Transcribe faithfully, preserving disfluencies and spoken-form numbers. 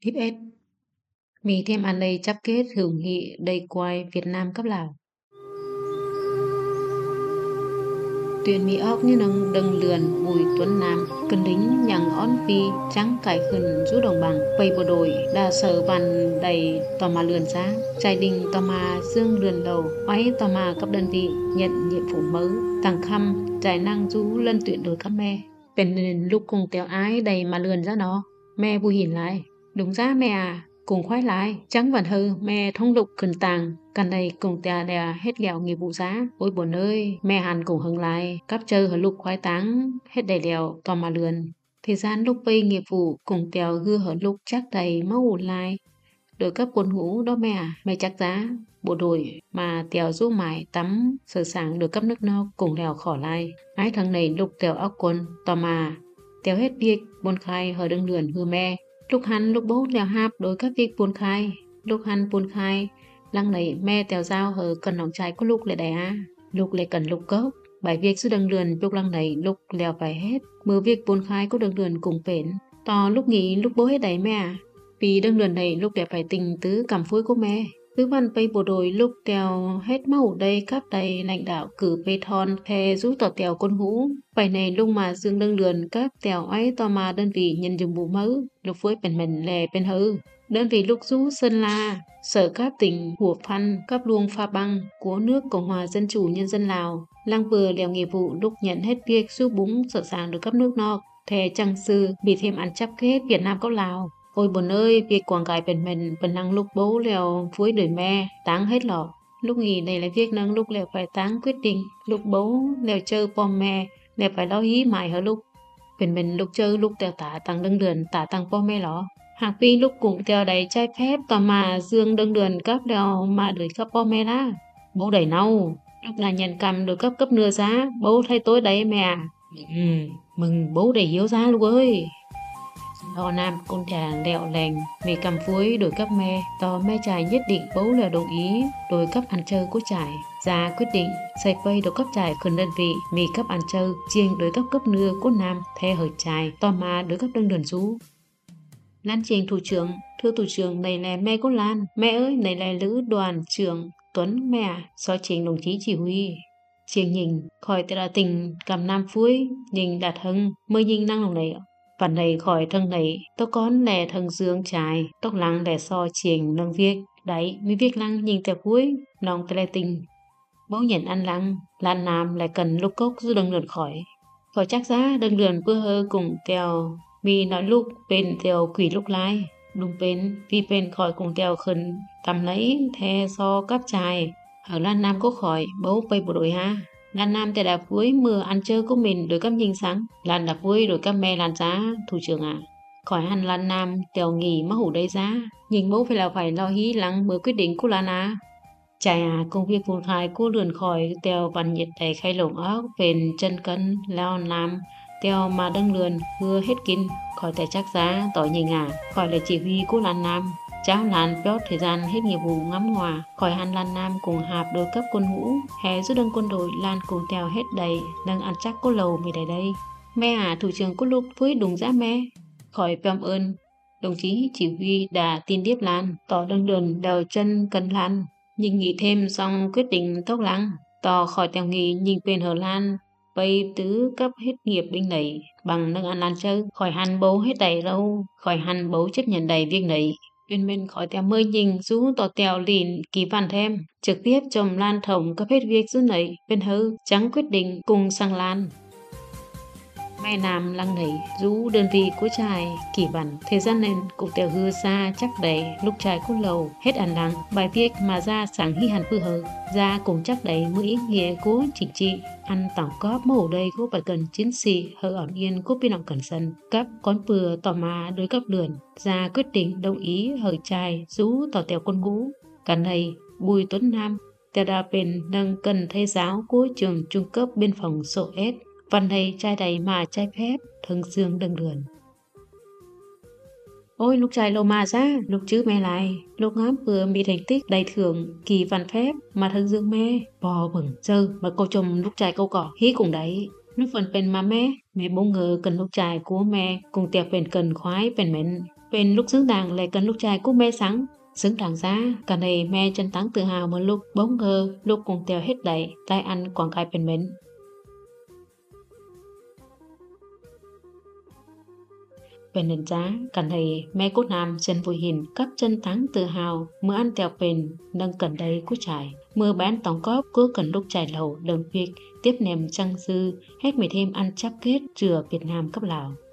Tiếp ết Mì thêm ăn đây chắp kết hữu nghị đầy quay Việt Nam cấp Lào. Tuyển Mỹ óc như nâng đừng lườn Bùi Tuấn Nam cần đính nhằng ón vi trắng cải khẩn rú đồng bằng bầy bộ đội đa sở bàn đầy tò mà lườn giá trai đình tò mà dương lườn đầu oái tò mà cấp đơn vị nhận nhiệm vụ mới thằng khăm trải năng rú lân tuyển đổi cấp meเป็นlúc cùng téo ái đầy mà lườn ra nó me vui hiển lại đúng ra me à cùng khoái lại trắng vần hư me thông lục cần tàng cần đây cùng tè đè hết lèo nghiệp vụ giá ôi buồn ơi me hàn cùng hưng lại cắp chơi hở lục khoái táng hết đầy lèo tò mà lườn thời gian lúc vây nghiệp vụ cùng tèo gưa hở lục chắc đầy máu ủn lại đội cấp quân ngũ đó me à me chắc giá bộ đội mà tèo du mải tắm sờ sàng được cấp nước no cùng lèo khỏ lại ái thằng này lục tèo óc quân tò mà tèo hết việc buôn khai hở đương lườn hư me lúc hắn lúc bố lèo hạp đối các việc buôn khai lúc hắn buôn khai lăng này me tèo dao hở cần nòng trái có lúc lại đẻ á lúc lại cần lúc cốc bài việc sư đừng lườn lúc lăng này lúc lèo phải hết mưa việc buôn khai có đừng lườn cùng phến to lúc nghỉ lúc bố hết đầy me à vì đừng lườn này lúc đẹp phải tình tứ cảm phối của me tứ văn bay bộ đội lúc tèo hết màu đây cắp đầy lãnh đạo cử bê thon thè rút tỏ tèo con hũ bài này lúc mà dương đương lườn cắp tèo ấy to mà đơn vị nhân dùng bù mớ lúc với bền mình lè bên hư đơn vị lúc rú sơn la sở các tỉnh hùa phan cấp luông pha băng của nước Cộng hòa Dân chủ Nhân dân Lào lang vừa lèo nghiệp vụ lúc nhận hết việc giúp búng sợ sàng được cấp nước no thè trăng sư bị thêm ăn chắp kết Việt Nam có Lào ôi buồn ơi việc quảng cải bền mình bền năng lúc bố lèo phối đời me táng hết lọ lúc nghỉ này là việc nâng lúc lèo phải táng quyết định lúc bố lèo chơi pom me lèo phải lo hí mãi hở lúc bền mình lúc chơi lúc tèo tả tăng đương lườn tả tăng pom me lọ hàng phi lúc cùng tèo đầy trái phép tòa mà dương đương lườn cấp lèo mà đuổi cấp pom me lá bố đẩy nâu lúc là nhận cầm được cấp cấp nửa giá bố thay tối đấy mẹ à ừ, mừng bố đầy hiếu giá luôn ơi Họ nam con trà lẹo lành mẹ cầm phối đổi cấp me tò me trài nhất định bố là đồng ý đổi cấp ăn chơi của trải ra quyết định xây quay đổi cấp trải khẩn đơn vị mì cấp ăn chơi chiêng đổi cấp cấp nưa của nam the hở trài to mà đổi cấp đơn đơn rú Lan chiêng thủ trưởng thưa thủ trưởng này là mẹ của Lan mẹ ơi này là lữ đoàn trưởng Tuấn mẹ so chiêng đồng chí chỉ huy chiêng nhìn khỏi tệ là tình cầm nam phối nhìn đạt hưng mới nhìn năng lòng này phần này khỏi thân này tôi có lẻ thân dương trái tóc lăng lẻ so chiền nâng việc đấy mới việc lăng nhìn theo cuối nòng tele tình bố nhận ăn lăng lan nam lại cần lúc cốc giữ đừng lượn khỏi khỏi chắc giá đừng lượn bữa hơ cùng tèo vì nói lúc bên tèo quỷ lúc lai đúng bên vì bên khỏi cùng tèo khẩn tầm lấy the so cắp trài ở lan nam có khỏi bố bay bộ đội ha Lan Nam tại đạp cuối mưa ăn chơi của mình đối cấp nhìn sáng Lan đạp cuối đối cấp me lan giá thủ trưởng à khỏi hẳn Lan Nam tèo nghỉ mất hủ đầy giá nhìn bố phải là phải lo hí lắng mới quyết định của Lan à Chài à công việc vùng thái cô lượn khỏi tèo văn nhiệt đầy khay lồng ốc phền chân cân lao nam tèo mà đâng lượn hưa hết kín khỏi tại chắc giá tỏi nhìn à khỏi là chỉ huy của Lan Nam cháu Lan Piot thời gian hết nhiệm vụ ngắm hòa khỏi hắn Lan Nam cùng hạp đối cấp quân ngũ hè giúp đơn quân đội Lan cùng tèo hết đầy đang ăn chắc có lầu mì đầy đây me à thủ trưởng có lúc với đúng giá me khỏi cảm ơn đồng chí chỉ huy đã tin tiếp Lan tỏ đơn đường đầu chân cần Lan nhưng nghĩ thêm xong quyết định tốc lắng tỏ khỏi tèo nghỉ nhìn bên hờ Lan bây tứ cấp hết nghiệp binh nảy bằng nâng ăn lan chơi khỏi hắn bố hết đầy đâu khỏi hắn bố chấp nhận đầy việc nảy Uyên Minh khỏi tèo mới nhìn rú tỏ tèo lìn kỳ văn thêm trực tiếp chồng Lan Thổng cấp hết việc rú nảy bên hư trắng quyết định cùng sang Lan mẹ nam lăng nảy rú đơn vị của trai kỳ văn thời gian nên cục tèo hư xa chắc đầy lúc trai có lầu hết ăn lăng bài viết mà ra sáng hy hàn phư hờ ra cùng chắc đầy mới ý nghĩa của chính trị ăn tổng cóp mổ đây của bài cần chiến sĩ hờ ổn yên của biên lòng cẩn sân cấp con vừa tỏ mà đối cấp lườn ra quyết định đồng ý hở trai rú tỏ tèo quân ngũ cả này Bùi Tuấn Nam tèo đà bền nâng cần thầy giáo của trường trung cấp biên phòng sổ ết văn này trai đầy mà trai phép thường dương đừng lườn ôi lúc trai lô mà ra lúc chứ mẹ lại lúc ngắm vừa bị thành tích đầy thưởng kỳ văn phép mà thường dương mê bò bừng dơ mà cô chồng lúc trai câu cỏ hí cùng đấy lúc phần bên mà mẹ mẹ bông ngờ cần lúc trai của mẹ cùng tiệc bền cần khoái bền mến Bên lúc xứng đáng lại cần lúc trai cũng mê sáng. Xứng đáng ra, cả này mẹ chân tăng tự hào một lúc bỗng ngờ lúc cùng tèo hết đẩy, tai ăn quảng cài bên mến. Bên nền giá, cả này mẹ cốt nam chân vui hình cấp chân tăng tự hào, mưa ăn tèo bền, nâng cần đây cú trải. Mưa bán tòng cóp cứ cần lúc trải lầu, đồng việc, tiếp nèm trăng dư, hết mày thêm ăn chắp kết, rửa Việt Nam cấp Lào.